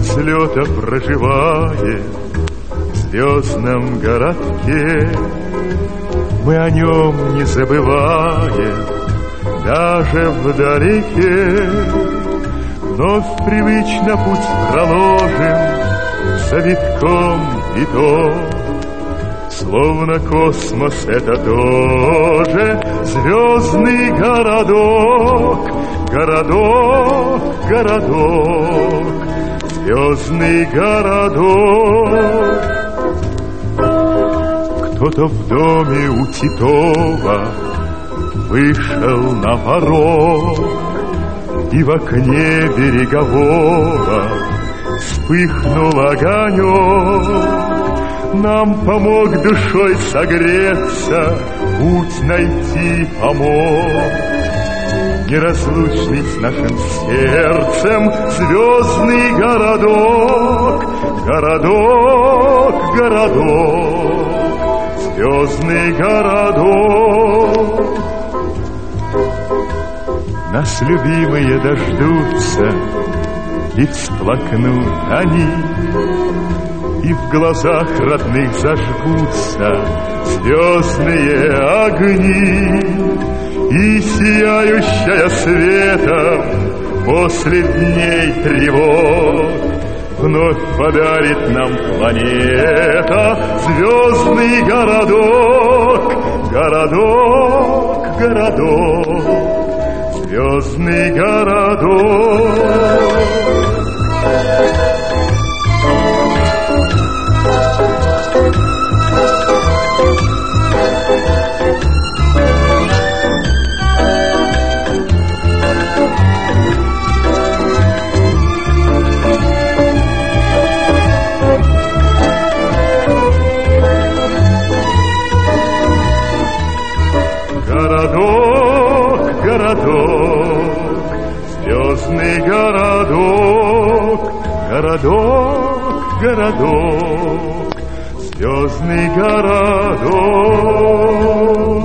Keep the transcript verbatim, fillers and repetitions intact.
взлета проживает в звездном городке. Мы о нем не забываем даже вдалеке. Вновь привычно путь проложим завитком и то. Словно космос это тоже звездный городок. Городок, городок, звездный городок. Кто-то в доме у Титова вышел на порог, и в окне берегового вспыхнул огонек. Нам помог душой согреться, путь найти помог. Неразлучный с нашим сердцем звездный городок. Городок, городок, звездный городок. Нас любимые дождутся, и всплакнут они, и в глазах родных зажгутся звездные огни. И сияющая светом после дней тревог вновь подарит нам планета звездный городок. Городок, городок, звездный городок. Городок, городок, звездный городок. Городок, городок, звездный городок.